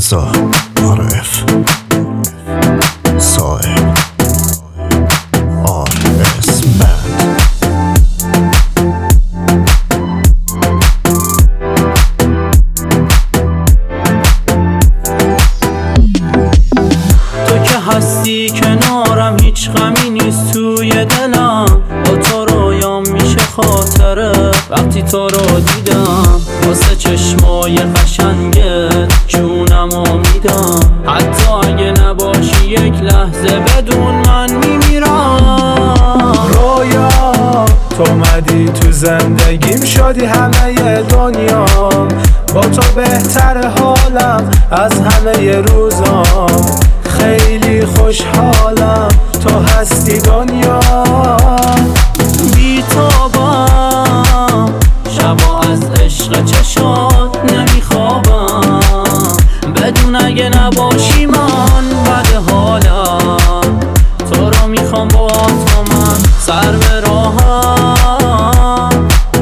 رضا عارف صاحب RS Band. تو که هستی کنارم هیچ غمی نیست توی دلم، با تو رویام میشه خاطره وقتی تو رو دیدم، واسه چشمای قشنگت جونمو میدم، حتی اگه نباشی یک لحظه بدون من میمیرم. رویا تو اومدی تو زندگیم، شدی همه دنیام، با تو بهتر حالم از همه روزام، خیلی خوشحالم تو هستی دنیا. بی‌تابم شبا از عشق چشات نمیخوابم، بدون اگه نباشی من بد حالم، تو رو میخوام با تو من سر به راهم.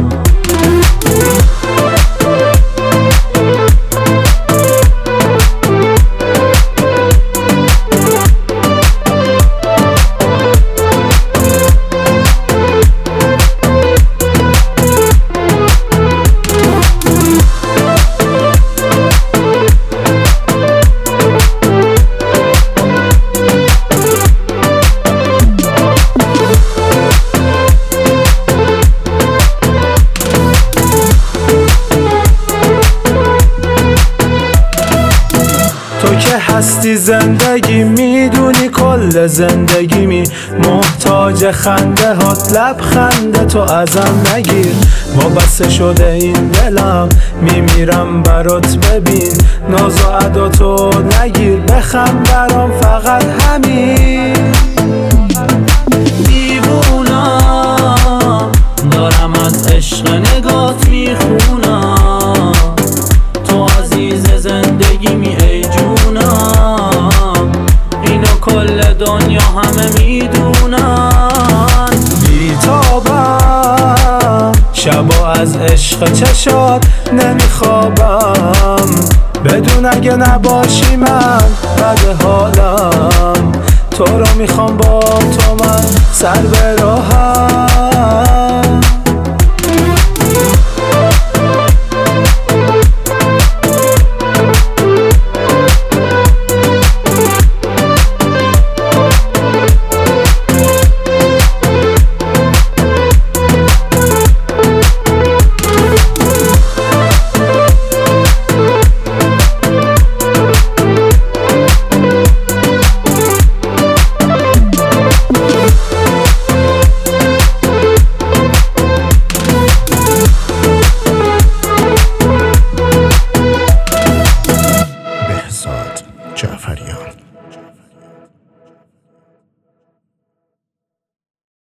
تو که هستی زندگی، میدونی کل زندگیمی، محتاج خنده هات لبخنده تو ازم نگیر، وابسته شده این دلم میمیرم برات، ببین ناز و ادا تو نگیر، بخند برام فقط همین. دیوونم دارم از عشق نگات میخونم، تو عزیز زندگیمی ای جونم، اینو کل دنیا همه میدونن. بی‌تابم شبا از عشق چشات نمیخوابم، بدون اگه نباشی من بد حالم، تو رو میخوام با تو من سر به راهم.